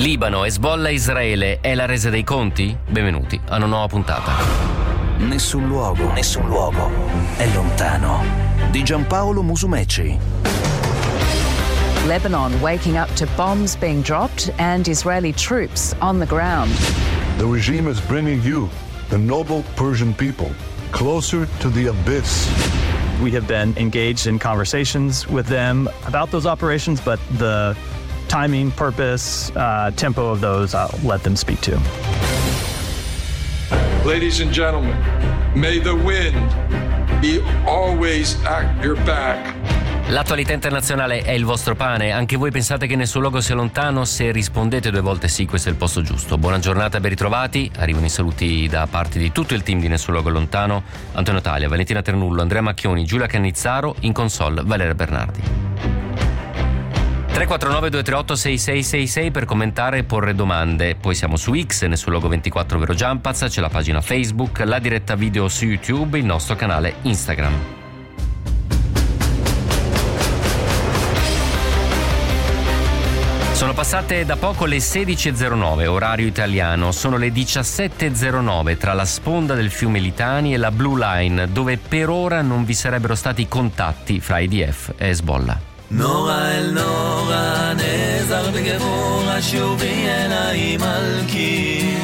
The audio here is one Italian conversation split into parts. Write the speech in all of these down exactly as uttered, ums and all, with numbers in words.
Libano, Hezbollah, Israele, è la resa dei conti? Benvenuti a una nuova puntata. Nessun luogo, nessun luogo è lontano. Di Giampaolo Musumeci. Lebanon waking up to bombs being dropped and Israeli troops on the ground. The regime is bringing you, the noble Persian people, closer to the abyss. We have been engaged in conversations with them about those operations, but the timing, purpose, uh, tempo of those, I'll let them speak to. Ladies and gentlemen, may the wind be always at your back. L'attualità internazionale è il vostro pane? Anche voi pensate che nessun luogo sia lontano? Se rispondete due volte sì, questo è il posto giusto. Buona giornata, ben ritrovati. Arrivano i saluti da parte di tutto il team di Nessun luogo lontano. Antonio Taglia, Valentina Ternullo, Andrea Macchioni, Giulia Cannizzaro, in console Valeria Bernardi. tre quattro nove due tre otto sei sei sei sei per commentare e porre domande. Poi siamo su X, Nessun luogo ventiquattro Vero Giampaz, c'è la pagina Facebook, la diretta video su YouTube, il nostro canale Instagram. Sono passate da poco le sedici e zero nove, orario italiano. Sono le diciassette e zero nove tra la sponda del fiume Litani e la Blue Line, dove per ora non vi sarebbero stati contatti fra I D F e Hezbollah. נורא אל נורא נעזר בגבור השובי אליי מלכי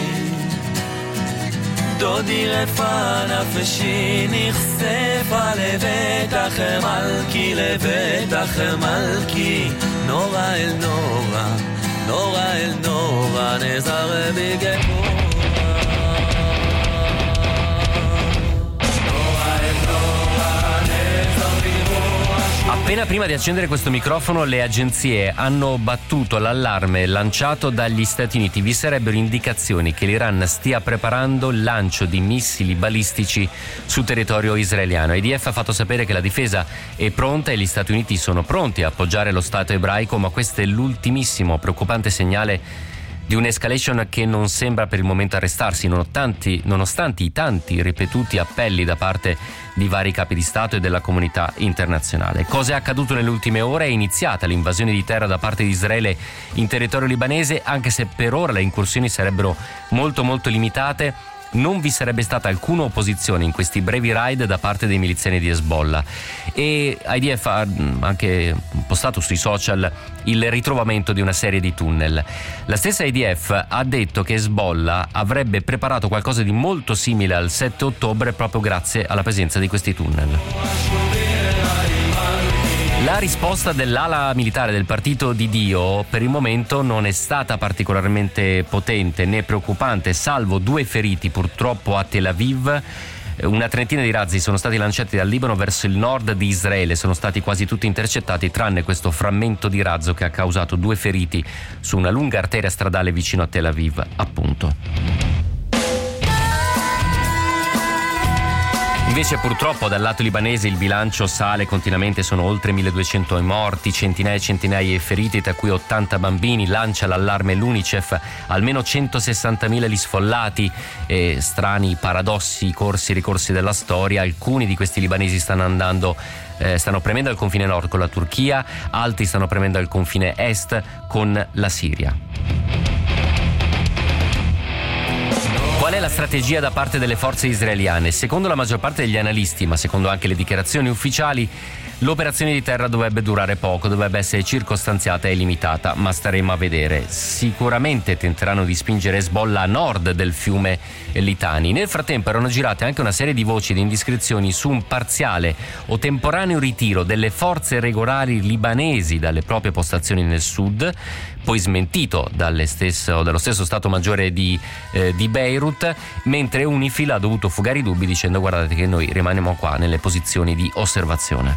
דודי רפה נפשי נחשפה לבטח מלכי לבטח מלכי נורא אל נורא נורא אל נורא נעזר בגבור Appena prima di accendere questo microfono le agenzie hanno battuto l'allarme lanciato dagli Stati Uniti. Vi sarebbero indicazioni che l'Iran stia preparando il lancio di missili balistici su territorio israeliano. I D F ha fatto sapere che la difesa è pronta e gli Stati Uniti sono pronti a appoggiare lo Stato ebraico, ma questo è l'ultimissimo preoccupante segnale di un'escalation che non sembra per il momento arrestarsi, nonostante, nonostante i tanti ripetuti appelli da parte di vari capi di Stato e della comunità internazionale. Cosa è accaduto nelle ultime ore? È iniziata l'invasione di terra da parte di Israele in territorio libanese, anche se per ora le incursioni sarebbero molto molto limitate. Non vi sarebbe stata alcuna opposizione in questi brevi raid da parte dei miliziani di Hezbollah e I D F ha anche postato sui social il ritrovamento di una serie di tunnel. La stessa I D F ha detto che Hezbollah avrebbe preparato qualcosa di molto simile al sette ottobre proprio grazie alla presenza di questi tunnel. La risposta dell'ala militare del partito di Dio per il momento non è stata particolarmente potente né preoccupante, salvo due feriti purtroppo a Tel Aviv. Una trentina di razzi sono stati lanciati dal Libano verso il nord di Israele, sono stati quasi tutti intercettati tranne questo frammento di razzo che ha causato due feriti su una lunga arteria stradale vicino a Tel Aviv, appunto. Invece purtroppo dal lato libanese il bilancio sale continuamente, sono oltre milleduecento i morti, centinaia e centinaia di feriti, tra cui ottanta bambini. Lancia l'allarme l'UNICEF, almeno centosessantamila gli sfollati, e strani paradossi, corsi e ricorsi della storia. Alcuni di questi libanesi stanno andando eh, stanno premendo al confine nord con la Turchia, altri stanno premendo al confine est con la Siria. Qual è la strategia da parte delle forze israeliane? Secondo la maggior parte degli analisti, ma secondo anche le dichiarazioni ufficiali, l'operazione di terra dovrebbe durare poco, dovrebbe essere circostanziata e limitata, ma staremo a vedere. Sicuramente tenteranno di spingere Hezbollah a nord del fiume Litani. Nel frattempo erano girate anche una serie di voci di indiscrezioni su un parziale o temporaneo ritiro delle forze regolari libanesi dalle proprie postazioni nel sud, poi smentito dalle stesso, dallo stesso Stato Maggiore di, eh, di Beirut, mentre UNIFIL ha dovuto fugare i dubbi dicendo: guardate che noi rimaniamo qua nelle posizioni di osservazione.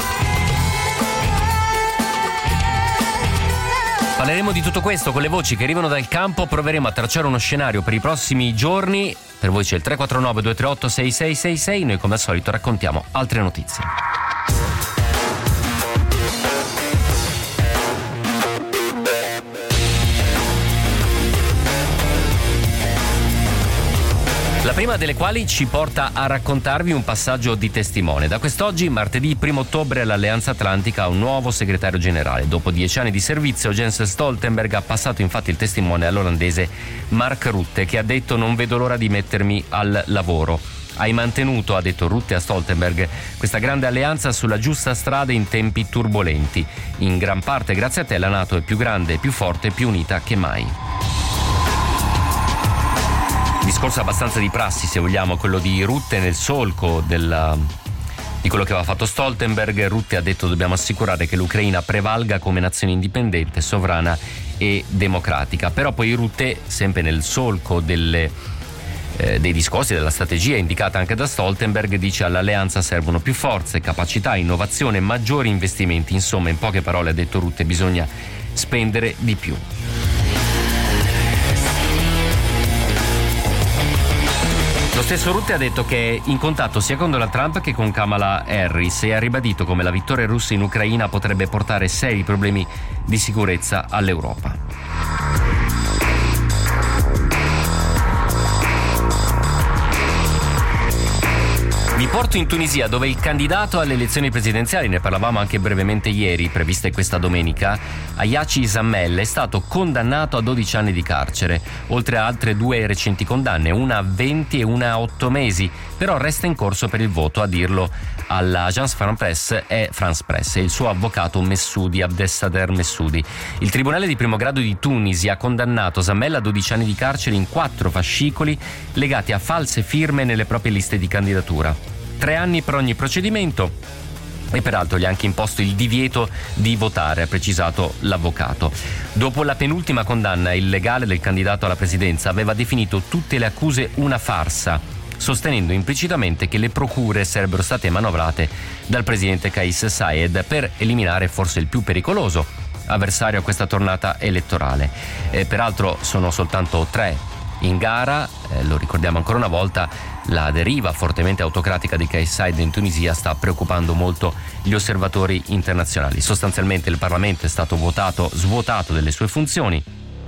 Parleremo di tutto questo con le voci che arrivano dal campo, proveremo a tracciare uno scenario per i prossimi giorni. Per voi c'è il tre quattro nove due tre otto sei sei sei sei, noi come al solito raccontiamo altre notizie. La prima delle quali ci porta a raccontarvi un passaggio di testimone. Da quest'oggi, martedì primo ottobre, l'Alleanza Atlantica ha un nuovo segretario generale. Dopo dieci anni di servizio, Jens Stoltenberg ha passato infatti il testimone all'olandese Mark Rutte, che ha detto: non vedo l'ora di mettermi al lavoro. Hai mantenuto, ha detto Rutte a Stoltenberg, questa grande alleanza sulla giusta strada in tempi turbolenti. In gran parte grazie a te la NATO è più grande, più forte e più unita che mai. Discorso abbastanza di prassi, se vogliamo, quello di Rutte nel solco della, di quello che aveva fatto Stoltenberg. Rutte ha detto: dobbiamo assicurare che l'Ucraina prevalga come nazione indipendente, sovrana e democratica. Però poi Rutte, sempre nel solco delle, eh, dei discorsi, della strategia indicata anche da Stoltenberg, dice: all'alleanza servono più forze, capacità, innovazione, maggiori investimenti. Insomma, in poche parole, ha detto Rutte, bisogna spendere di più. Lo stesso Rutte ha detto che è in contatto sia con Donald Trump che con Kamala Harris e ha ribadito come la vittoria russa in Ucraina potrebbe portare seri problemi di sicurezza all'Europa. Vi porto in Tunisia, dove il candidato alle elezioni presidenziali, ne parlavamo anche brevemente ieri, previste questa domenica, Ayachi Zammel, è stato condannato a dodici anni di carcere, oltre a altre due recenti condanne, una a venti e una a otto mesi, però resta in corso per il voto, a dirlo all'Agence France Presse e France Presse, il suo avvocato Messoudi, Abdessader Messoudi. Il Tribunale di primo grado di Tunisi ha condannato Zammel a dodici anni di carcere in quattro fascicoli legati a false firme nelle proprie liste di candidatura. Tre anni per ogni procedimento e peraltro gli ha anche imposto il divieto di votare, ha precisato l'avvocato. Dopo la penultima condanna, il legale del candidato alla presidenza aveva definito tutte le accuse una farsa, sostenendo implicitamente che le procure sarebbero state manovrate dal presidente Kais Saied per eliminare forse il più pericoloso avversario a questa tornata elettorale. E peraltro sono soltanto tre in gara, eh, lo ricordiamo ancora una volta, la deriva fortemente autocratica di Kais Saied in Tunisia sta preoccupando molto gli osservatori internazionali. Sostanzialmente il Parlamento è stato votato, svuotato delle sue funzioni.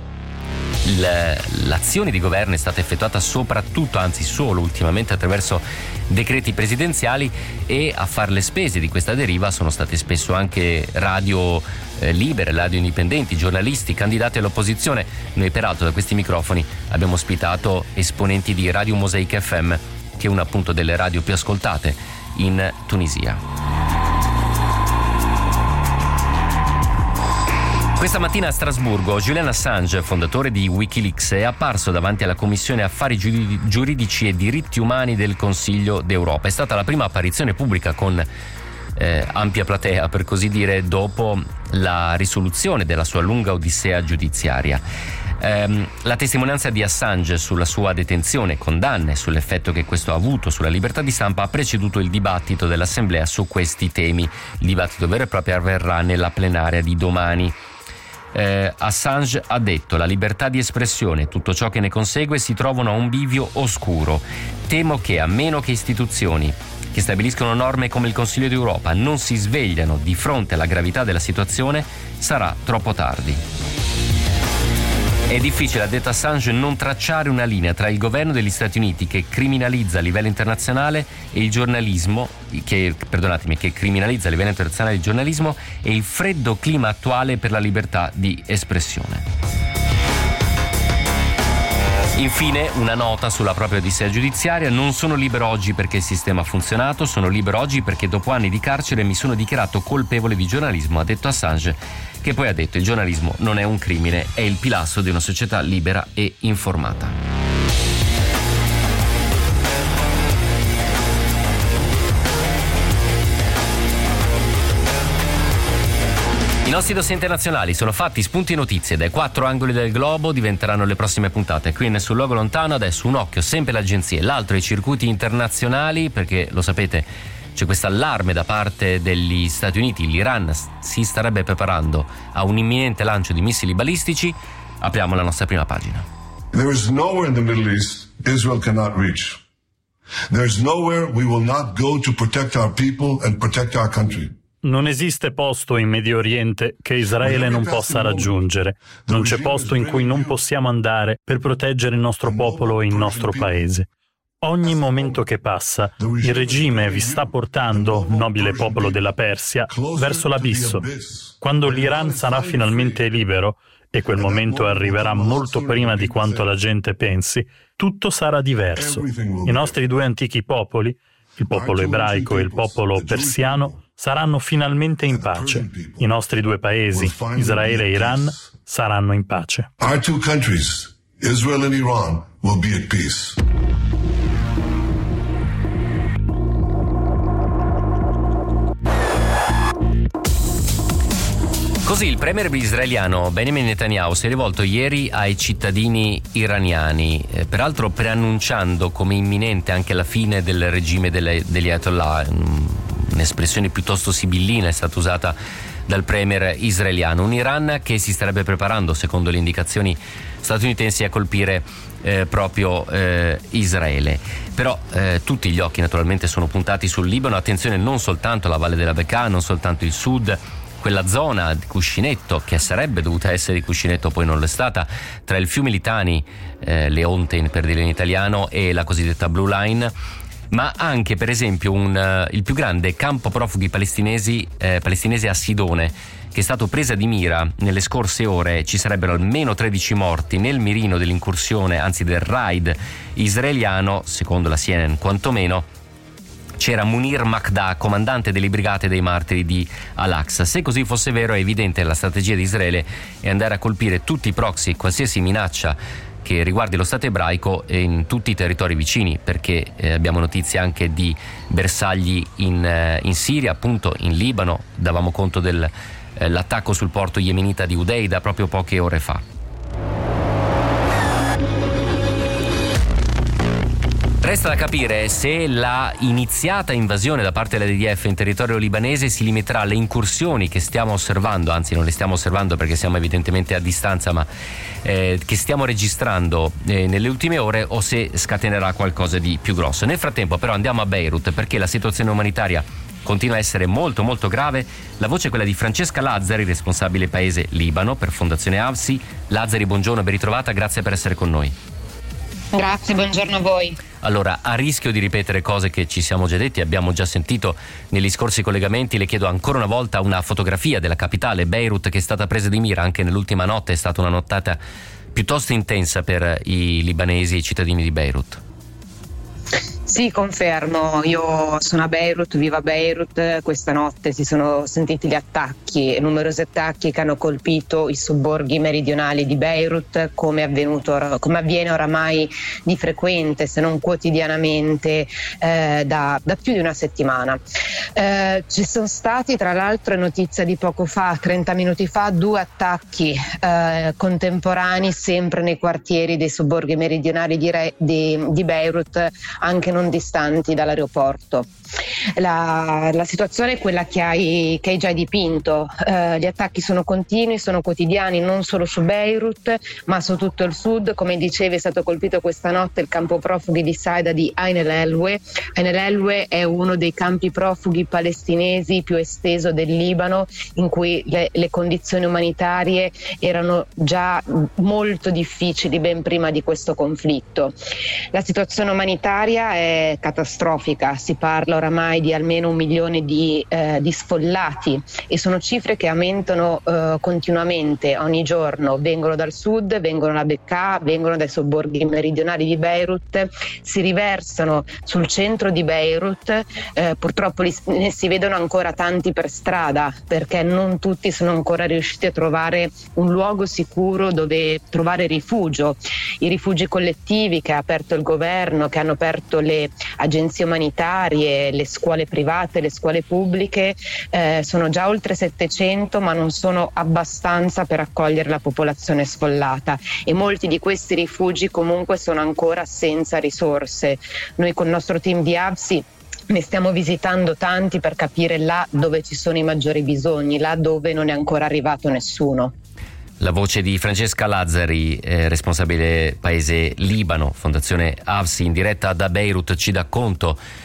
L'azione di governo è stata effettuata soprattutto, anzi solo ultimamente, attraverso decreti presidenziali, e a far le spese di questa deriva sono state spesso anche radio eh, libere, radio indipendenti, giornalisti, candidati all'opposizione. Noi peraltro da questi microfoni abbiamo ospitato esponenti di Radio Mosaic F M, che è una appunto delle radio più ascoltate in Tunisia. Questa mattina a Strasburgo Julian Assange, fondatore di Wikileaks, è apparso davanti alla Commissione Affari Giuridici e Diritti Umani del Consiglio d'Europa. È stata la prima apparizione pubblica con eh, ampia platea, per così dire, dopo la risoluzione della sua lunga odissea giudiziaria. Ehm, la testimonianza di Assange sulla sua detenzione, condanne, sull'effetto che questo ha avuto sulla libertà di stampa ha preceduto il dibattito dell'Assemblea su questi temi. Il dibattito vero e proprio avverrà nella plenaria di domani. Eh, Assange ha detto: la libertà di espressione e tutto ciò che ne consegue si trovano a un bivio oscuro. Temo che, a meno che istituzioni che stabiliscono norme come il Consiglio d'Europa non si svegliano di fronte alla gravità della situazione, sarà troppo tardi. È difficile, ha detto Assange, non tracciare una linea tra il governo degli Stati Uniti, che criminalizza a livello internazionale, e il giornalismo, che, perdonatemi, che criminalizza a livello internazionale il giornalismo, e il freddo clima attuale per la libertà di espressione. Infine, una nota sulla propria odissea giudiziaria: non sono libero oggi perché il sistema ha funzionato, sono libero oggi perché dopo anni di carcere mi sono dichiarato colpevole di giornalismo, ha detto Assange, che poi ha detto: il giornalismo non è un crimine, è il pilastro di una società libera e informata. I nostri dossier internazionali sono fatti, spunti e notizie dai quattro angoli del globo, diventeranno le prossime puntate. Qui sul Luogo Lontano adesso un occhio sempre alle agenzie, l'altro ai circuiti internazionali, perché lo sapete c'è questo allarme da parte degli Stati Uniti. L'Iran si starebbe preparando a un imminente lancio di missili balistici. Apriamo la nostra prima pagina. There is nowhere in the Middle East Israel cannot reach. There is nowhere we will not go to protect our people and protect our country. Non esiste posto in Medio Oriente che Israele non possa raggiungere. Non c'è posto in cui non possiamo andare per proteggere il nostro popolo e il nostro paese. Ogni momento che passa, il regime vi sta portando, nobile popolo della Persia, verso l'abisso. Quando l'Iran sarà finalmente libero, e quel momento arriverà molto prima di quanto la gente pensi, tutto sarà diverso. I nostri due antichi popoli, il popolo ebraico e il popolo persiano, saranno finalmente in pace. I nostri due paesi, Israele e Iran, saranno in pace. Our two countries, Israel and Iran, will be at peace. Così il premier israeliano Benjamin Netanyahu si è rivolto ieri ai cittadini iraniani, eh, peraltro preannunciando come imminente anche la fine del regime delle, degli Ayatollah. Un'espressione piuttosto sibillina è stata usata dal premier israeliano. Un Iran che si starebbe preparando, secondo le indicazioni statunitensi, a colpire eh, proprio eh, Israele. Però eh, tutti gli occhi naturalmente sono puntati sul Libano. Attenzione, non soltanto la Valle della Bekaa, non soltanto il sud, quella zona di cuscinetto che sarebbe dovuta essere di cuscinetto, poi non lo è stata, tra il fiume Litani, eh, Leonte per dire in italiano, e la cosiddetta Blue Line, ma anche per esempio un, uh, il più grande campo profughi palestinesi, eh, palestinese a Sidone, che è stato presa di mira nelle scorse ore. Ci sarebbero almeno tredici morti nel mirino dell'incursione, anzi del raid israeliano, secondo la C N N quantomeno. C'era Munir Makda, comandante delle brigate dei martiri di Al-Aqsa. Se così fosse vero, è evidente la strategia di Israele è andare a colpire tutti i proxy, qualsiasi minaccia che riguardi lo Stato ebraico in tutti i territori vicini, perché eh, abbiamo notizie anche di bersagli in, eh, in Siria, appunto in Libano. Davamo conto dell'attacco eh, sul porto yemenita di Udeida proprio poche ore fa. Resta da capire se la iniziata invasione da parte dell'I D F in territorio libanese si limiterà alle incursioni che stiamo osservando, anzi non le stiamo osservando perché siamo evidentemente a distanza, ma eh, che stiamo registrando eh, nelle ultime ore, o se scatenerà qualcosa di più grosso. Nel frattempo però andiamo a Beirut, perché la situazione umanitaria continua a essere molto molto grave. La voce è quella di Francesca Lazzari, responsabile paese Libano per Fondazione A V S I. Lazzari, buongiorno, ben ritrovata, grazie per essere con noi. Grazie, buongiorno a voi. Allora, a rischio di ripetere cose che ci siamo già detti, abbiamo già sentito negli scorsi collegamenti, le chiedo ancora una volta una fotografia della capitale, Beirut, che è stata presa di mira anche nell'ultima notte. È stata una nottata piuttosto intensa per i libanesi e i cittadini di Beirut. Sì, confermo, io sono a Beirut, vivo a Beirut. Questa notte si sono sentiti gli attacchi, numerosi attacchi che hanno colpito i sobborghi meridionali di Beirut, come, avvenuto, come avviene oramai di frequente, se non quotidianamente, eh, da, da più di una settimana. Eh, ci sono stati, tra l'altro, notizia di poco fa, trenta minuti fa, due attacchi eh, contemporanei sempre nei quartieri dei sobborghi meridionali di, Re, di, di Beirut, anche non distanti dall'aeroporto. La, la situazione è quella che hai, che hai già dipinto. Eh, gli attacchi sono continui, sono quotidiani, non solo su Beirut ma su tutto il sud. Come dicevi, è stato colpito questa notte il campo profughi di Saida di Ain el-Helwe. Ain el-Helwe è uno dei campi profughi palestinesi più esteso del Libano, in cui le, le condizioni umanitarie erano già molto difficili ben prima di questo conflitto. La situazione umanitaria è catastrofica, si parla oramai di almeno un milione di, eh, di sfollati, e sono cifre che aumentano eh, continuamente, ogni giorno. Vengono dal sud, vengono da Bekaa, vengono dai sobborghi meridionali di Beirut, si riversano sul centro di Beirut. Eh, purtroppo li, ne si vedono ancora tanti per strada, perché non tutti sono ancora riusciti a trovare un luogo sicuro dove trovare rifugio. I rifugi collettivi che ha aperto il governo, che hanno aperto le agenzie umanitarie, le scuole private, le scuole pubbliche, eh, sono già oltre settecento, ma non sono abbastanza per accogliere la popolazione sfollata, e molti di questi rifugi comunque sono ancora senza risorse. Noi con il nostro team di A V S I ne stiamo visitando tanti per capire là dove ci sono i maggiori bisogni, là dove non è ancora arrivato nessuno. La voce di Francesca Lazzari, eh, responsabile paese Libano, Fondazione A V S I, in diretta da Beirut, ci dà conto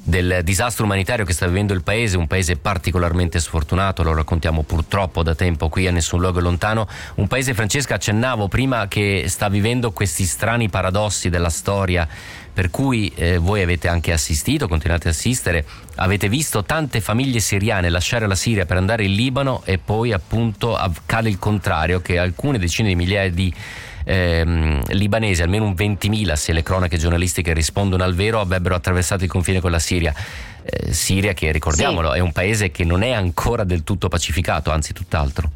del disastro umanitario che sta vivendo il paese, un paese particolarmente sfortunato, lo raccontiamo purtroppo da tempo qui a Nessun Luogo Lontano, un paese, Francesca, accennavo prima, che sta vivendo questi strani paradossi della storia, per cui eh, voi avete anche assistito, continuate a assistere, avete visto tante famiglie siriane lasciare la Siria per andare in Libano e poi appunto accade il contrario, che alcune decine di migliaia di Ehm, libanesi, almeno un ventimila se le cronache giornalistiche rispondono al vero, avrebbero attraversato il confine con la Siria. Eh, Siria che, ricordiamolo, sì, è un paese che non è ancora del tutto pacificato, anzi tutt'altro.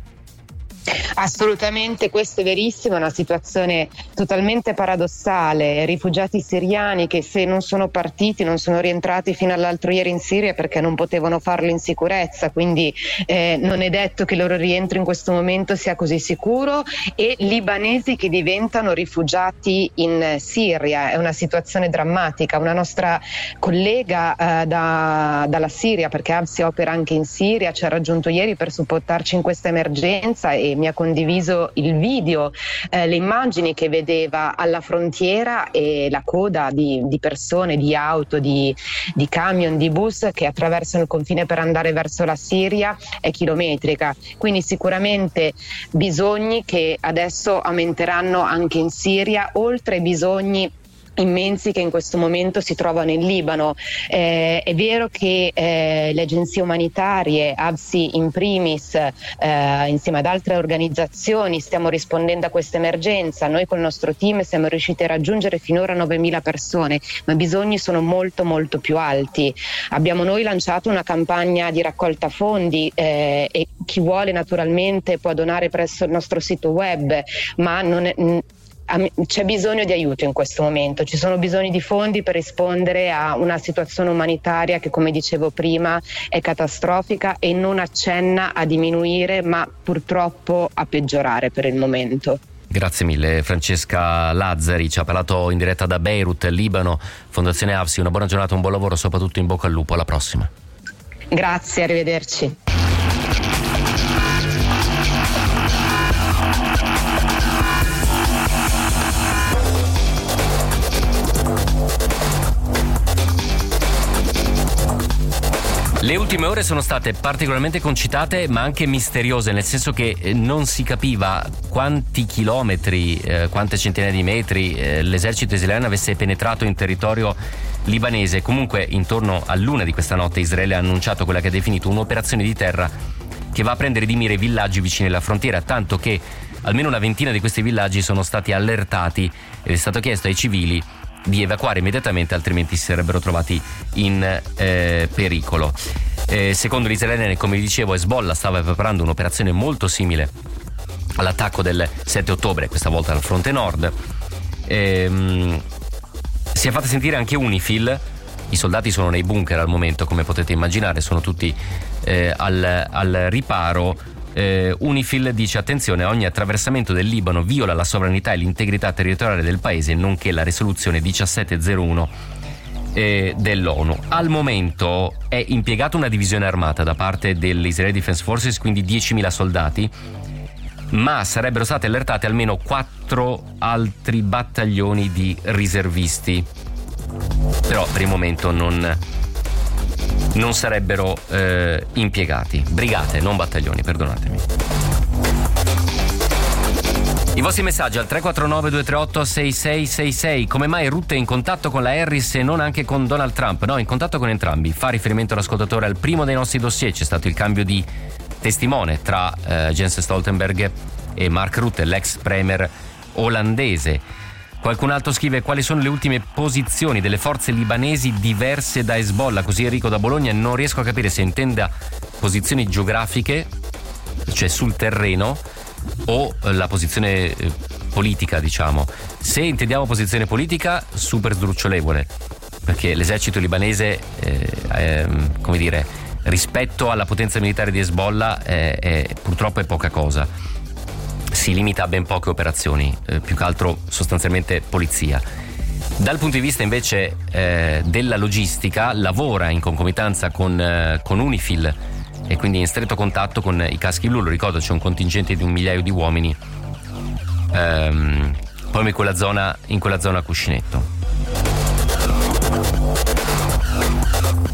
Assolutamente, questo è verissimo, è una situazione totalmente paradossale. Rifugiati siriani che, se non sono partiti, non sono rientrati fino all'altro ieri in Siria perché non potevano farlo in sicurezza, quindi eh, non è detto che il loro rientro in questo momento sia così sicuro, e libanesi che diventano rifugiati in Siria. È una situazione drammatica. Una nostra collega eh, da, dalla Siria, perché Absi opera anche in Siria, ci ha raggiunto ieri per supportarci in questa emergenza e mi ha condiviso il video, eh, le immagini che vedeva alla frontiera e la coda di, di persone, di auto, di, di camion, di bus che attraversano il confine per andare verso la Siria è chilometrica. Quindi sicuramente bisogni che adesso aumenteranno anche in Siria, oltre ai bisogni immensi che in questo momento si trovano in Libano. Eh, è vero che eh, le agenzie umanitarie, Absi in primis, eh, insieme ad altre organizzazioni, stiamo rispondendo a questa emergenza. Noi col nostro team siamo riusciti a raggiungere finora novemila persone, ma i bisogni sono molto molto più alti. Abbiamo noi lanciato una campagna di raccolta fondi eh, e chi vuole naturalmente può donare presso il nostro sito web, ma non è, c'è bisogno di aiuto in questo momento, ci sono bisogni di fondi per rispondere a una situazione umanitaria che, come dicevo prima, è catastrofica e non accenna a diminuire, ma purtroppo a peggiorare per il momento. Grazie mille Francesca Lazzari, ci ha parlato in diretta da Beirut, Libano, Fondazione Absi. Una buona giornata, un buon lavoro, soprattutto in bocca al lupo, alla prossima. Grazie, arrivederci. Le ultime ore sono state particolarmente concitate ma anche misteriose, nel senso che non si capiva quanti chilometri, eh, quante centinaia di metri eh, l'esercito israeliano avesse penetrato in territorio libanese. Comunque intorno all'una di questa notte Israele ha annunciato quella che ha definito un'operazione di terra che va a prendere di mira i villaggi vicini alla frontiera, tanto che almeno una ventina di questi villaggi sono stati allertati ed è stato chiesto ai civili di evacuare immediatamente, altrimenti si sarebbero trovati in eh, pericolo. Eh, secondo gli israeliani, come vi dicevo, Hezbollah stava preparando un'operazione molto simile all'attacco del sette ottobre, questa volta al fronte nord. Ehm, si è fatta sentire anche UNIFIL. I soldati sono nei bunker al momento, come potete immaginare, sono tutti eh, al, al riparo. Eh, UNIFIL dice: attenzione, ogni attraversamento del Libano viola la sovranità e l'integrità territoriale del paese, nonché la risoluzione diciassettecentouno eh, dell'ONU. Al momento è impiegata una divisione armata da parte dell'Israeli Defense Forces, quindi diecimila soldati, ma sarebbero state allertate almeno quattro altri battaglioni di riservisti, però per il momento non non sarebbero eh, impiegati. Brigate, non battaglioni, perdonatemi. I vostri messaggi al tre quattro nove due tre otto sei sei sei sei. Come mai Rutte è in contatto con la Harris e non anche con Donald Trump? No, in contatto con entrambi. Fa riferimento l'ascoltatore al primo dei nostri dossier. C'è stato il cambio di testimone tra eh, Jens Stoltenberg e Mark Rutte, l'ex premier olandese. Qualcun altro scrive: quali sono le ultime posizioni delle forze libanesi diverse da Hezbollah? Così Enrico da Bologna. Non riesco a capire se intenda posizioni geografiche, cioè sul terreno, o la posizione politica, diciamo. Se intendiamo posizione politica, super sdrucciolevole, perché l'esercito libanese eh, è, come dire, rispetto alla potenza militare di Hezbollah è, è, purtroppo è poca cosa. Si limita a ben poche operazioni, eh, più che altro sostanzialmente polizia. Dal punto di vista invece eh, della logistica, lavora in concomitanza con, eh, con UNIFIL e quindi in stretto contatto con i caschi blu. Lo ricordo, c'è un contingente di un migliaio di uomini ehm, proprio in quella zona, in quella zona a cuscinetto.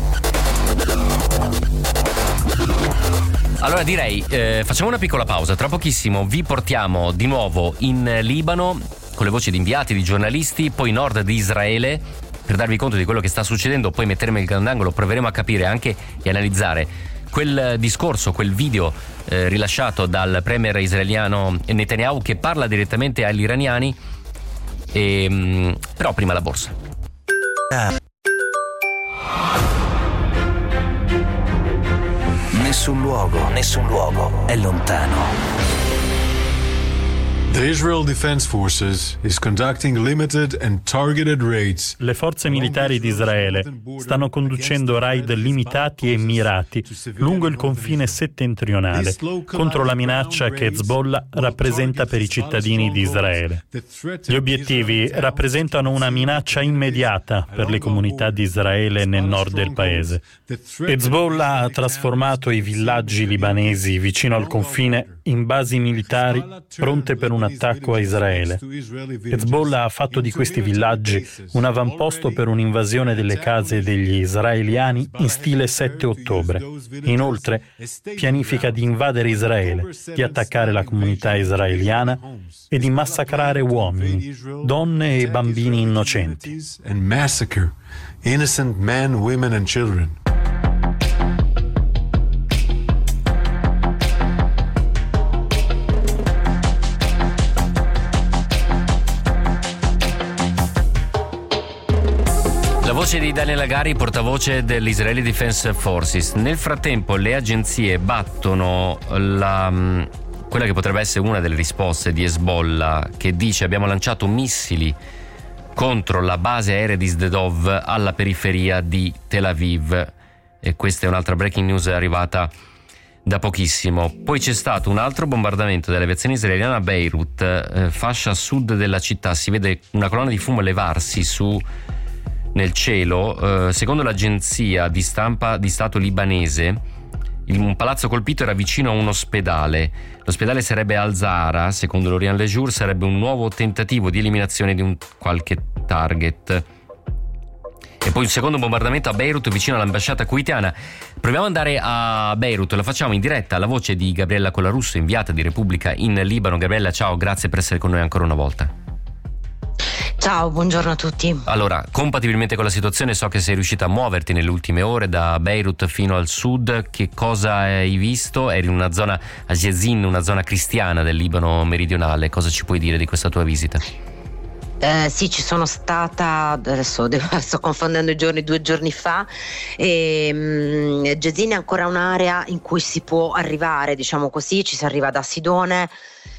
Allora direi eh, facciamo una piccola pausa, tra pochissimo vi portiamo di nuovo in Libano con le voci di inviati, di giornalisti, poi nord di Israele, per darvi conto di quello che sta succedendo. Poi metteremo il grandangolo, proveremo a capire anche e analizzare quel discorso, quel video eh, rilasciato dal premier israeliano Netanyahu che parla direttamente agli iraniani. E, mh, però prima la borsa. Nessun luogo, nessun luogo è lontano. The Israel Defense Forces is conducting limited and targeted raids. Le forze militari di Israele stanno conducendo raid limitati e mirati lungo il confine settentrionale contro la minaccia che Hezbollah rappresenta per i cittadini di Israele. Gli obiettivi rappresentano una minaccia immediata per le comunità di Israele nel nord del paese. Hezbollah ha trasformato i villaggi libanesi vicino al confine in basi militari pronte per un attacco a Israele. Hezbollah ha fatto di questi villaggi un avamposto per un'invasione delle case degli israeliani in stile sette ottobre. Inoltre, pianifica di invadere Israele, di attaccare la comunità israeliana e di massacrare uomini, donne e bambini innocenti. And massacre innocent men, women and children. La voce di Daniel Hagari, portavoce dell'Israeli Defense Forces. Nel frattempo le agenzie battono la, quella che potrebbe essere una delle risposte di Hezbollah, che dice: abbiamo lanciato missili contro la base aerea di Sderot alla periferia di Tel Aviv. E questa è un'altra breaking news arrivata da pochissimo. Poi c'è stato un altro bombardamento dell'aviazione israeliana a Beirut, eh, fascia sud della città. Si vede una colonna di fumo elevarsi su nel cielo. Eh, secondo l'agenzia di stampa di Stato libanese, il, un palazzo colpito era vicino a un ospedale. L'ospedale sarebbe Al-Zahra, secondo l'Orient Le Jour, sarebbe un nuovo tentativo di eliminazione di un qualche target. E poi un secondo bombardamento a Beirut vicino all'ambasciata kuwaitiana. Proviamo ad andare a Beirut, la facciamo in diretta alla voce di Gabriella Colarusso, inviata di Repubblica in Libano. Gabriella, ciao, grazie per essere con noi ancora una volta. Ciao, buongiorno a tutti. Allora, compatibilmente con la situazione, so che sei riuscita a muoverti nelle ultime ore da Beirut fino al sud. Che cosa hai visto? Eri in una zona, a Jezin, una zona cristiana del Libano meridionale. Cosa ci puoi dire di questa tua visita? Eh, sì, ci sono stata, adesso sto confondendo i giorni, due giorni fa, e um, Jezin è ancora un'area in cui si può arrivare, diciamo così, ci si arriva da Sidone.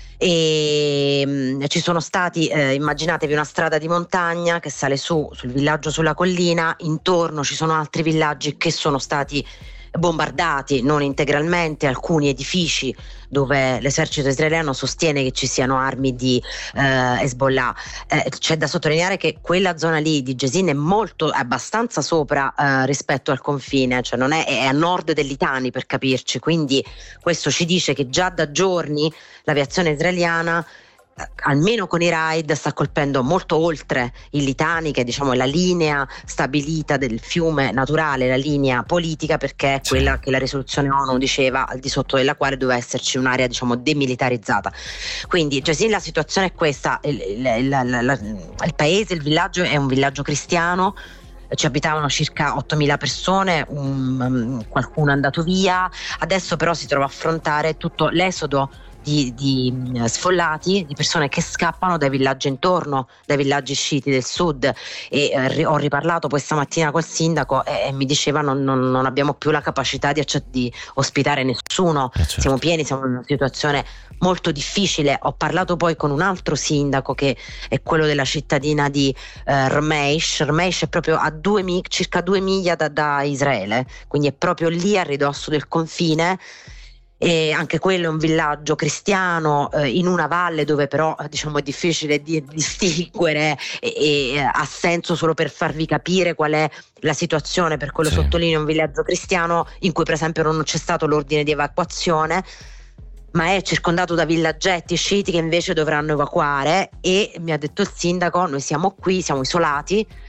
E mh, ci sono stati, eh, immaginatevi una strada di montagna che sale su sul villaggio sulla collina, intorno ci sono altri villaggi che sono stati bombardati, non integralmente, alcuni edifici dove l'esercito israeliano sostiene che ci siano armi di eh, Hezbollah. Eh, c'è da sottolineare che quella zona lì di Jezin è molto, è abbastanza sopra eh, rispetto al confine, cioè non è, è a nord del Litani, per capirci, quindi questo ci dice che già da giorni l'aviazione israeliana, almeno con i raid, sta colpendo molto oltre il Litani, che diciamo è la linea stabilita del fiume naturale, la linea politica, perché è quella che la risoluzione ONU diceva, al di sotto della quale doveva esserci un'area diciamo demilitarizzata. Quindi già sì, la situazione è questa, il, il, il, il, il paese, il villaggio è un villaggio cristiano, ci abitavano circa ottomila persone, um, qualcuno è andato via, adesso però si trova a affrontare tutto l'esodo Di, di sfollati, di persone che scappano dai villaggi intorno, dai villaggi sciiti del sud. E eh, ho riparlato poi stamattina col sindaco e, e mi diceva non, non, non abbiamo più la capacità di, di ospitare nessuno, eh certo. Siamo pieni, siamo in una situazione molto difficile. Ho parlato poi con un altro sindaco che è quello della cittadina di eh, Rmeish. Rmeish è proprio a due circa due miglia da, da Israele, quindi è proprio lì a ridosso del confine. E anche quello è un villaggio cristiano eh, in una valle dove però diciamo è difficile di distinguere e, e ha senso solo per farvi capire qual è la situazione, per quello sì. Sottolineo un villaggio cristiano in cui per esempio non c'è stato l'ordine di evacuazione, ma è circondato da villaggetti sciiti che invece dovranno evacuare. E mi ha detto il sindaco: noi siamo qui, siamo isolati,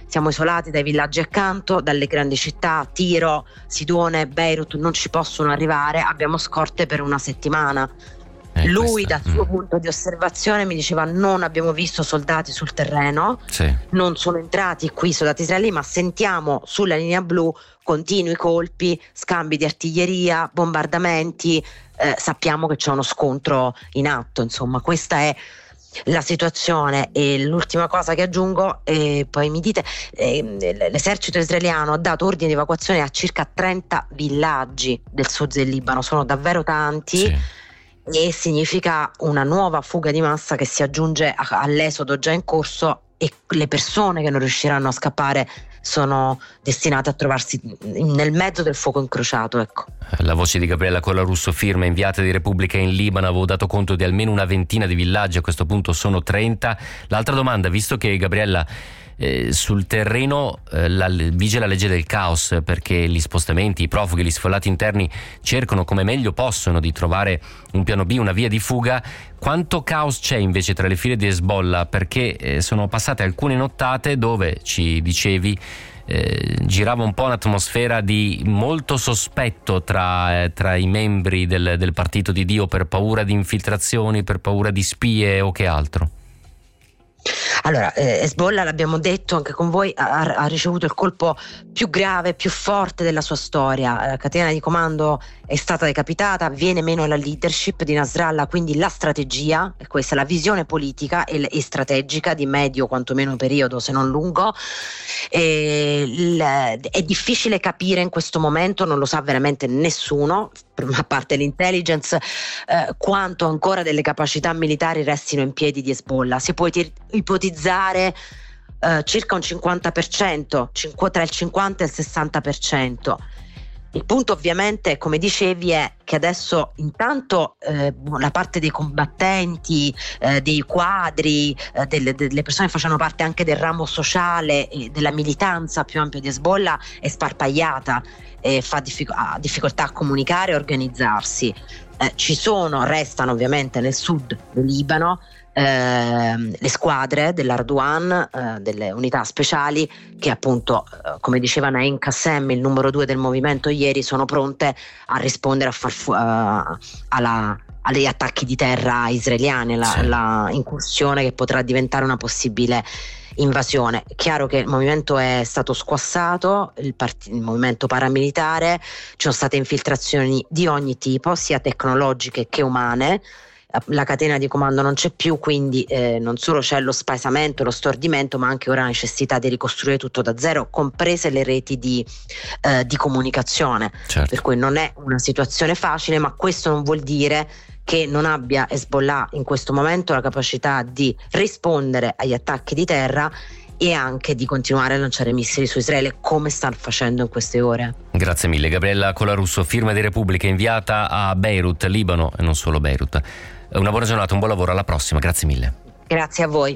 siamo isolati dai villaggi accanto, dalle grandi città, Tiro, Sidone, Beirut non ci possono arrivare, abbiamo scorte per una settimana. Eh, Lui questa. dal suo mm. punto di osservazione mi diceva: non abbiamo visto soldati sul terreno, sì. non sono entrati qui soldati israeliani, ma sentiamo sulla linea blu continui colpi, scambi di artiglieria, bombardamenti, eh, sappiamo che c'è uno scontro in atto. Insomma, questa è la situazione. E l'ultima cosa che aggiungo, e poi mi dite, eh, l'esercito israeliano ha dato ordine di evacuazione a circa trenta villaggi del sud del Libano, sono davvero tanti, sì. E significa una nuova fuga di massa che si aggiunge a, all'esodo già in corso, e le persone che non riusciranno a scappare sono destinate a trovarsi nel mezzo del fuoco incrociato, ecco. La voce di Gabriella Colarusso, firma inviata di Repubblica in Libano. Avevo dato conto di almeno una ventina di villaggi, a questo punto sono trenta. L'altra domanda, visto che Gabriella eh, sul terreno eh, la, vige la legge del caos, perché gli spostamenti, i profughi, gli sfollati interni cercano come meglio possono di trovare un piano B, una via di fuga, quanto caos c'è invece tra le file di Hezbollah? Perché eh, sono passate alcune nottate dove, ci dicevi, Eh, girava un po' un'atmosfera di molto sospetto tra, eh, tra i membri del, del partito di Dio, per paura di infiltrazioni, per paura di spie o che altro. Allora, eh, Hezbollah, l'abbiamo detto anche con voi, ha, ha ricevuto il colpo più grave, più forte della sua storia. La catena di comando è stata decapitata, viene meno la leadership di Nasrallah, quindi la strategia, questa è la visione politica e, e strategica di medio quantomeno periodo, se non lungo. E il, è difficile capire in questo momento, non lo sa veramente nessuno, a parte l'intelligence, eh, quanto ancora delle capacità militari restino in piedi di Hezbollah. Si può tir- ipotizzare eh, circa un cinquanta per cento, cinqu- tra il cinquanta e il sessanta per cento. Il punto ovviamente, come dicevi, è che adesso intanto eh, la parte dei combattenti, eh, dei quadri, eh, delle, delle persone che facevano parte anche del ramo sociale e della militanza più ampia di Hezbollah è sparpagliata e fa diffic- ha difficoltà a comunicare e organizzarsi. Eh, ci sono, restano ovviamente nel sud del Libano eh, le squadre dell'Arduan, eh, delle unità speciali che appunto, eh, come diceva Naim Qassem, il numero due del movimento ieri, sono pronte a rispondere a far fu- uh, alla, agli attacchi di terra israeliani, la, sì. la incursione che potrà diventare una possibile invasione. Chiaro che il movimento è stato squassato, il, part- il movimento paramilitare, ci sono state infiltrazioni di ogni tipo, sia tecnologiche che umane. La catena di comando non c'è più, quindi eh, non solo c'è lo spaesamento, lo stordimento, ma anche ora la necessità di ricostruire tutto da zero, comprese le reti di, eh, di comunicazione. Certo. Per cui non è una situazione facile, ma questo non vuol dire che non abbia Hezbollah in questo momento la capacità di rispondere agli attacchi di terra e anche di continuare a lanciare missili su Israele, come stanno facendo in queste ore. Grazie mille Gabriella Colarusso, firma di Repubblica inviata a Beirut, Libano, e non solo Beirut. Una buona giornata, un buon lavoro, alla prossima, grazie mille. Grazie a voi.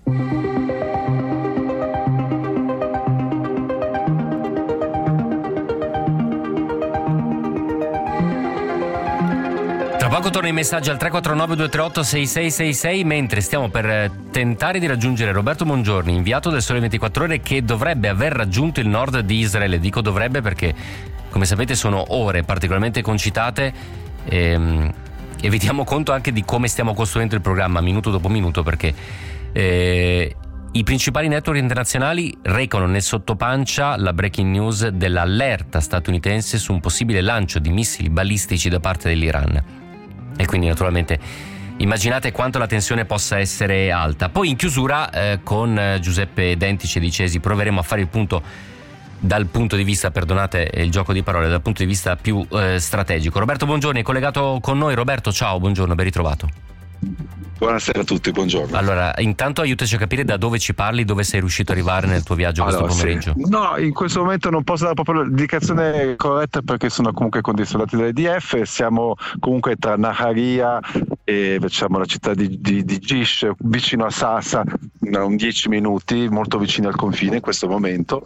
Tra poco torno i messaggi al tre quattro nove due tre otto sei sei sei sei, mentre stiamo per tentare di raggiungere Roberto Bongiorni, inviato del Sole ventiquattro Ore, che dovrebbe aver raggiunto il nord di Israele. Dico dovrebbe perché, come sapete, sono ore particolarmente concitate e, e vi diamo conto anche di come stiamo costruendo il programma minuto dopo minuto, perché eh, i principali network internazionali recano nel sottopancia la breaking news dell'allerta statunitense su un possibile lancio di missili balistici da parte dell'Iran. E quindi naturalmente immaginate quanto la tensione possa essere alta. Poi in chiusura eh, con Giuseppe Dentici e Di Cesi proveremo a fare il punto dal punto di vista, perdonate il gioco di parole, dal punto di vista più eh, strategico. Roberto Bongiorni è collegato con noi. Roberto, ciao, buongiorno, ben ritrovato. Buonasera a tutti, buongiorno. Allora, intanto aiutaci a capire da dove ci parli, dove sei riuscito ad arrivare nel tuo viaggio allora, questo pomeriggio. Sì. No, in questo momento non posso dare proprio l'indicazione corretta perché sono comunque con dei soldati dell'I D F. Siamo comunque tra Naharia e diciamo la città di, di, di Gish, vicino a Sassa, un dieci minuti, molto vicini al confine in questo momento,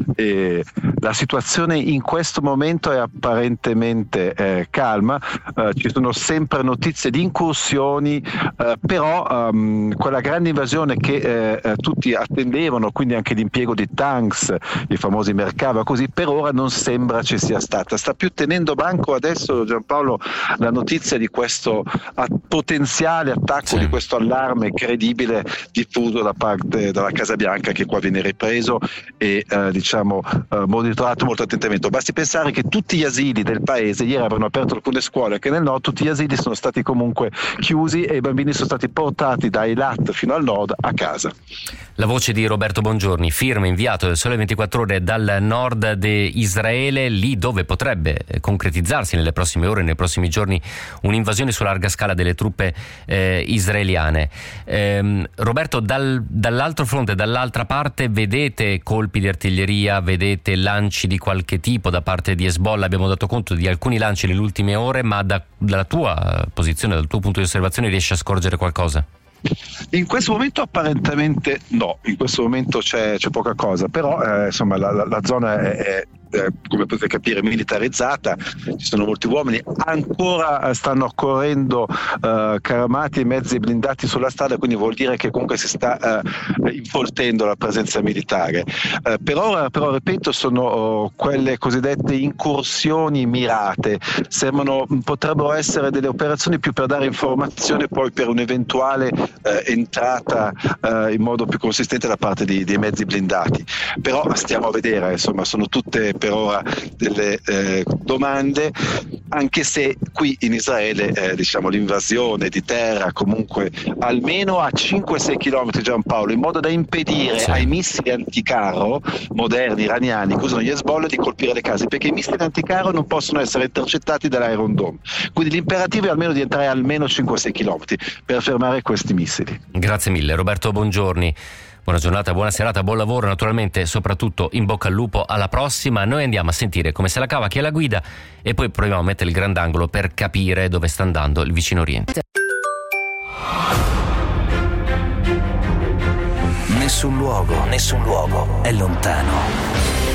e la situazione in questo momento è apparentemente eh, calma, eh, ci sono sempre notizie di incursioni, eh, però um, quella grande invasione che eh, tutti attendevano, quindi anche l'impiego di tanks, i famosi Merkava, così per ora non sembra ci sia stata. Sta più tenendo banco adesso, Giampaolo, la notizia di questo potenziale attacco, sì, di questo allarme credibile diffuso da parte della Casa Bianca, che qua viene ripreso e eh, diciamo eh, monitorato molto attentamente. Basti pensare che tutti gli asili del paese, ieri avevano aperto alcune scuole anche nel nord, tutti gli asili sono stati comunque chiusi e i bambini sono stati portati da Eilat fino al nord a casa. La voce di Roberto Bongiorni, firma inviato del Sole ventiquattro Ore dal nord di Israele, lì dove potrebbe concretizzarsi nelle prossime ore, nei prossimi giorni, un'invasione su larga scala delle truppe eh, israeliane. Eh, Roberto, dal, dall'altro fronte, dall'altra parte, vedete colpi di artiglieria, vedete lanci di qualche tipo da parte di Hezbollah? Abbiamo dato conto di alcuni lanci nelle ultime ore, ma da, dalla tua posizione, dal tuo punto di osservazione, riesci a scorgere qualcosa? In questo momento apparentemente no, in questo momento c'è, c'è poca cosa, però eh, insomma la, la, la zona è, è eh, come potete capire militarizzata, ci sono molti uomini, ancora eh, stanno correndo eh, caramati e mezzi blindati sulla strada, quindi vuol dire che comunque si sta eh, infoltendo la presenza militare. Eh, per ora però ripeto sono oh, quelle cosiddette incursioni mirate, sembrano, potrebbero essere delle operazioni più per dare informazione poi per un'eventuale eh, entrata eh, in modo più consistente da parte di, dei mezzi blindati, però stiamo a vedere, insomma sono tutte per ora delle eh, domande, anche se qui in Israele eh, diciamo l'invasione di terra comunque almeno a cinque sei chilometri, Giampaolo, in modo da impedire sì. ai missili anticarro moderni iraniani che usano gli Hezbollah di colpire le case, perché i missili anticarro non possono essere intercettati dall'Iron Dome, quindi l'imperativo è almeno di entrare almeno cinque sei chilometri per fermare questi missili. Grazie mille Roberto Bongiorni. Buona giornata, buona serata, buon lavoro, naturalmente soprattutto in bocca al lupo, alla prossima. Noi andiamo a sentire come se la cava chi è la guida e poi proviamo a mettere il grandangolo per capire dove sta andando il vicino Oriente. Nessun luogo, nessun luogo è lontano.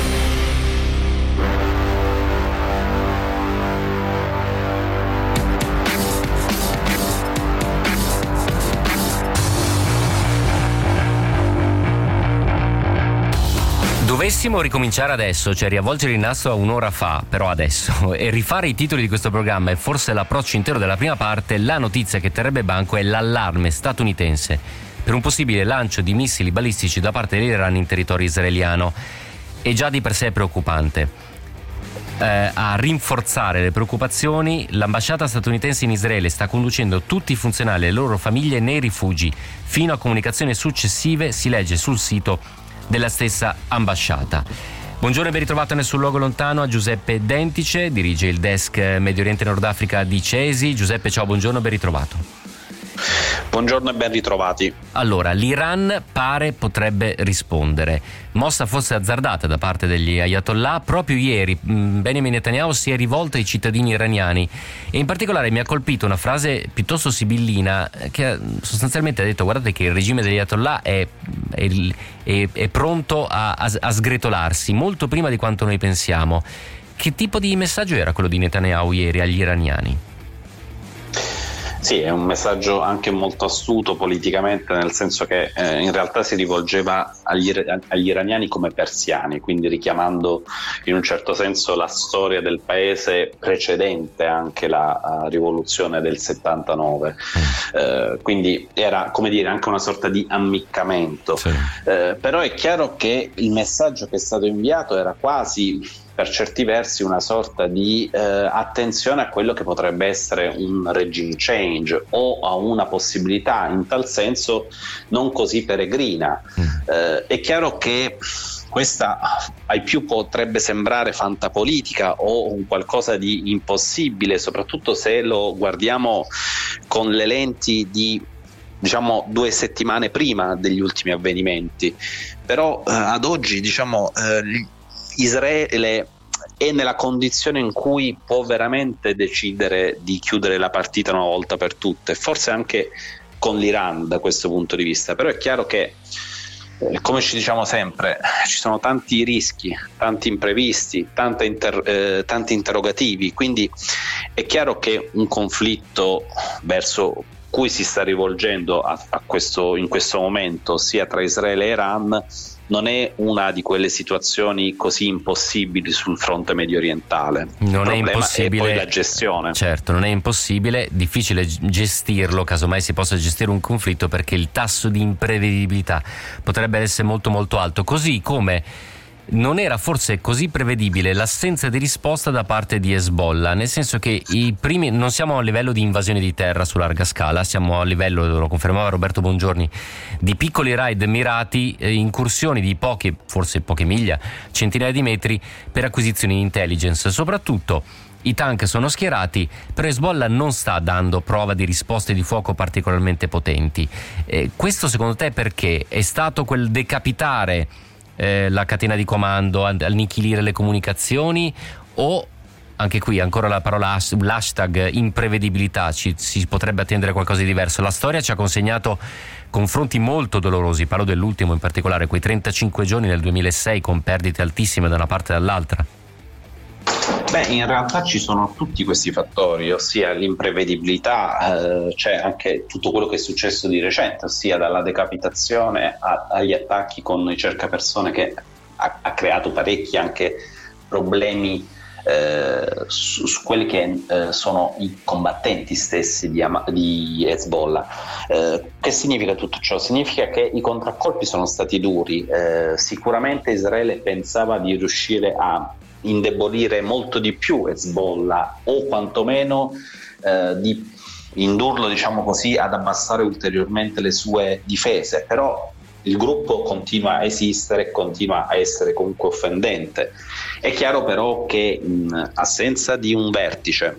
Dovessimo ricominciare adesso, cioè riavvolgere il nastro a un'ora fa, però adesso, e rifare i titoli di questo programma e forse l'approccio intero della prima parte, la notizia che terrebbe banco è l'allarme statunitense per un possibile lancio di missili balistici da parte dell'Iran in territorio israeliano. È già di per sé preoccupante. Eh, a rinforzare le preoccupazioni, l'ambasciata statunitense in Israele sta conducendo tutti i funzionari e le loro famiglie nei rifugi. Fino a comunicazioni successive, si legge sul sito della stessa ambasciata. Buongiorno e ben ritrovato nel Sul Luogo Lontano a Giuseppe Dentice, dirige il desk Medio Oriente e Nord Africa di Cesi. Giuseppe, ciao, buongiorno e ben ritrovato. Buongiorno e ben ritrovati. Allora, l'Iran pare potrebbe rispondere. Mossa forse azzardata da parte degli Ayatollah. Proprio ieri Benjamin Netanyahu si è rivolto ai cittadini iraniani e in particolare mi ha colpito una frase piuttosto sibillina che sostanzialmente ha detto: guardate che il regime degli Ayatollah è, è, è, è pronto a, a, a sgretolarsi molto prima di quanto noi pensiamo. Che tipo di messaggio era quello di Netanyahu ieri agli iraniani? Sì, è un messaggio anche molto astuto politicamente, nel senso che eh, in realtà si rivolgeva agli, agli iraniani come persiani, quindi richiamando in un certo senso la storia del paese precedente anche la uh, rivoluzione del settantanove. Eh, quindi era, come dire, anche una sorta di ammiccamento. Sì. Eh, però è chiaro che il messaggio che è stato inviato era quasi, per certi versi, una sorta di eh, attenzione a quello che potrebbe essere un regime change o a una possibilità in tal senso non così peregrina. Mm. Eh, è chiaro che questa ai più potrebbe sembrare fantapolitica o un qualcosa di impossibile, soprattutto se lo guardiamo con le lenti di, diciamo, due settimane prima degli ultimi avvenimenti. Però eh, ad oggi, diciamo, eh, Israele è nella condizione in cui può veramente decidere di chiudere la partita una volta per tutte, forse anche con l'Iran da questo punto di vista, però è chiaro che, eh, come ci diciamo sempre, ci sono tanti rischi, tanti imprevisti, tante inter- eh, tanti interrogativi, quindi è chiaro che un conflitto verso cui si sta rivolgendo a, a questo, in questo momento, sia tra Israele e Iran, non è una di quelle situazioni così impossibili sul fronte medio orientale. Non è impossibile, è poi la gestione. Certo, non è impossibile, difficile gestirlo, casomai si possa gestire un conflitto, perché il tasso di imprevedibilità potrebbe essere molto molto alto, così come non era forse così prevedibile l'assenza di risposta da parte di Hezbollah, nel senso che i primi, non siamo a livello di invasione di terra su larga scala, siamo a livello, lo confermava Roberto Bongiorni, di piccoli raid mirati, eh, incursioni di poche, forse poche miglia, centinaia di metri, per acquisizioni di intelligence. Soprattutto i tank sono schierati, però Hezbollah non sta dando prova di risposte di fuoco particolarmente potenti. Eh, questo secondo te perché? È stato quel decapitare Eh, la catena di comando, annichilire le comunicazioni, o anche qui ancora la parola l'hashtag imprevedibilità, ci, si potrebbe attendere qualcosa di diverso? La storia ci ha consegnato confronti molto dolorosi, parlo dell'ultimo in particolare, quei trentacinque giorni nel duemilasei con perdite altissime da una parte e dall'altra. Beh, in realtà ci sono tutti questi fattori, ossia l'imprevedibilità, eh, c'è anche tutto quello che è successo di recente, ossia dalla decapitazione a, agli attacchi con i cercapersone, che ha, ha creato parecchi anche problemi eh, su, su quelli che eh, sono i combattenti stessi di, di Hezbollah. Eh, che significa tutto ciò? Significa che i contraccolpi sono stati duri, eh, sicuramente Israele pensava di riuscire a indebolire molto di più Hezbollah, o quantomeno eh, di indurlo, diciamo così, ad abbassare ulteriormente le sue difese, però il gruppo continua a esistere, continua a essere comunque offendente. È chiaro però che in assenza di un vertice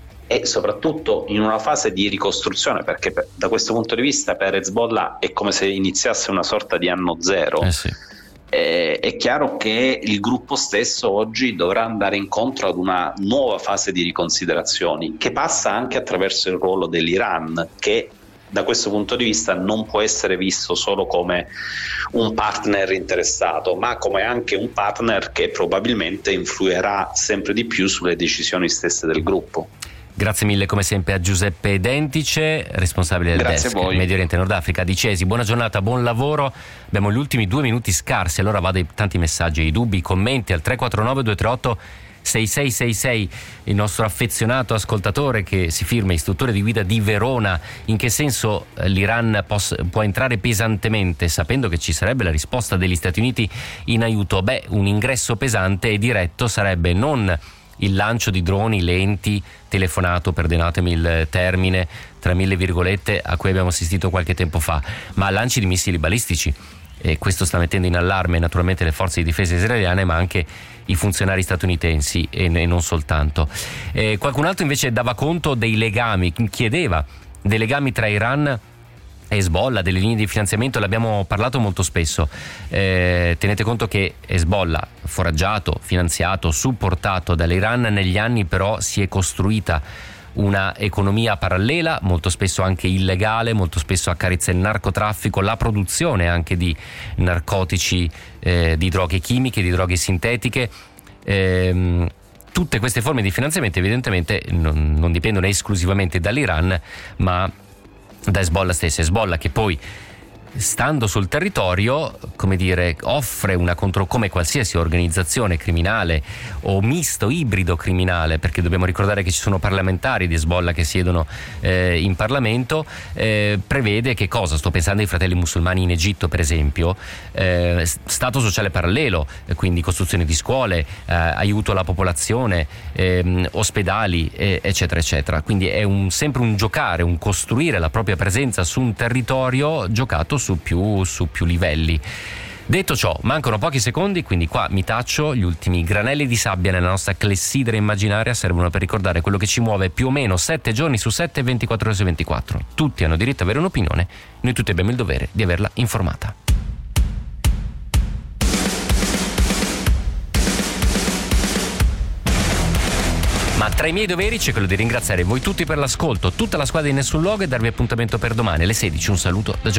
e soprattutto in una fase di ricostruzione, perché per, da questo punto di vista per Hezbollah è come se iniziasse una sorta di anno zero, eh sì. Eh, è chiaro che il gruppo stesso oggi dovrà andare incontro ad una nuova fase di riconsiderazioni, che passa anche attraverso il ruolo dell'Iran, che da questo punto di vista non può essere visto solo come un partner interessato, ma come anche un partner che probabilmente influirà sempre di più sulle decisioni stesse del gruppo. Grazie mille come sempre a Giuseppe Dentice, responsabile del Grazie desk Medio Oriente e Nord Africa di Cesi. Buona giornata, buon lavoro. Abbiamo gli ultimi due minuti scarsi, allora vado ai tanti messaggi, ai dubbi, commenti al tre quattro nove due tre otto sei sei sei sei. Il nostro affezionato ascoltatore che si firma istruttore di guida di Verona: in che senso l'Iran poss- può entrare pesantemente sapendo che ci sarebbe la risposta degli Stati Uniti in aiuto? Beh, un ingresso pesante e diretto sarebbe non il lancio di droni lenti, telefonato, perdonatemi il termine, tra mille virgolette, a cui abbiamo assistito qualche tempo fa, ma lanci di missili balistici. E questo sta mettendo in allarme naturalmente le forze di difesa israeliane, ma anche i funzionari statunitensi e, e non soltanto. Eh, qualcun altro invece dava conto dei legami, chiedeva dei legami tra Iran Hezbollah, delle linee di finanziamento, l'abbiamo parlato molto spesso. Eh, tenete conto che Hezbollah, foraggiato, finanziato, supportato dall'Iran, negli anni però si è costruita una economia parallela, molto spesso anche illegale, molto spesso accarezza il narcotraffico, la produzione anche di narcotici, eh, di droghe chimiche, di droghe sintetiche. Eh, tutte queste forme di finanziamento evidentemente non, non dipendono esclusivamente dall'Iran, ma da Hezbollah stessa. Hezbollah che poi, stando sul territorio, come dire, offre una contro, come qualsiasi organizzazione criminale o misto, ibrido criminale, perché dobbiamo ricordare che ci sono parlamentari di Hezbollah che siedono eh, in Parlamento, eh, prevede che cosa? Sto pensando ai fratelli musulmani in Egitto, per esempio, eh, stato sociale parallelo, eh, quindi costruzione di scuole, eh, aiuto alla popolazione, eh, ospedali, eh, eccetera eccetera. Quindi è un, sempre un giocare, un costruire la propria presenza su un territorio giocato su più, su più livelli. Detto ciò, mancano pochi secondi, quindi qua mi taccio. Gli ultimi granelli di sabbia nella nostra clessidra immaginaria servono per ricordare quello che ci muove più o meno sette giorni su sette, ventiquattro ore su ventiquattro. Tutti hanno diritto ad avere un'opinione, noi tutti abbiamo il dovere di averla informata. Ma Tra i miei doveri c'è quello di ringraziare voi tutti per l'ascolto, tutta la squadra di Nessun Luogo e darvi appuntamento per domani alle sedici. Un saluto da